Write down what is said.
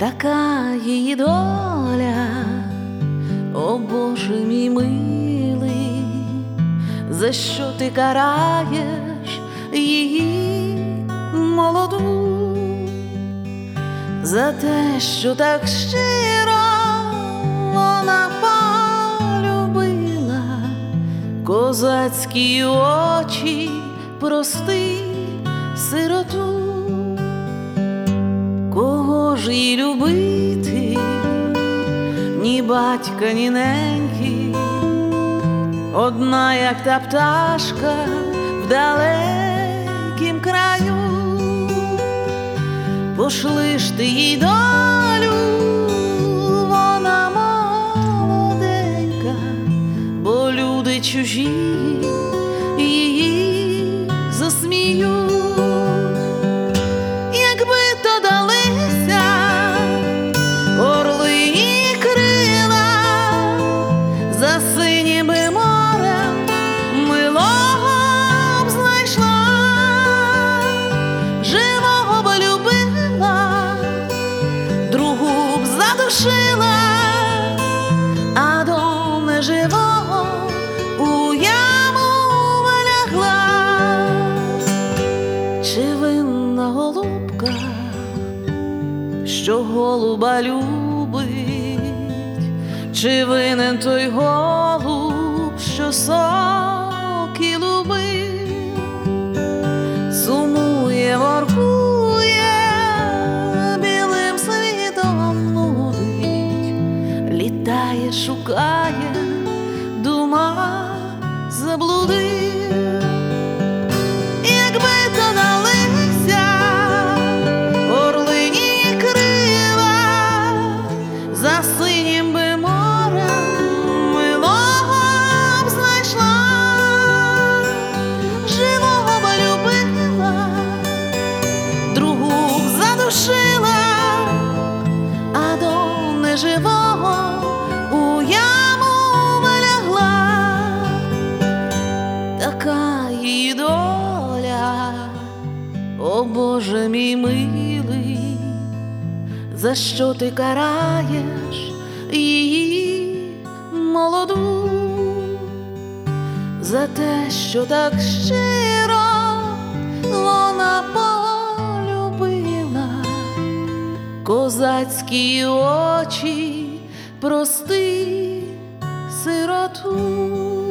така її доля, о Боже мій милий, за що ти караєш її молоду? За те, що так щиро вона полюбила козацькі очі, прости сироту. Кого ж їй любити, ні батька, ні неньки, одна, як та пташка в далекім краю. Пошли ж ти їй долю, вона молоденька, бо люди чужі її засміють. Якби то далися орлині крила, за синім би морем милого б знайшла, живого б любила, другу б задушила, а до неживого у яму лягла. Чи винна голубка, що голуба любить, чи винен той голуб, що соки любив? Сумує, воркує, білим світом нудить, літає, шукає, дума заблудив. Якби то далися орлині крила, за синім би морем милого б знайшла, живого б любила, другу б задушила, а до неживого у яму б лягла. Така її доля, о Боже мій милий, за що ти караєш її молоду? За те, що так щиро вона полюбила козацькі очі, прости сироту.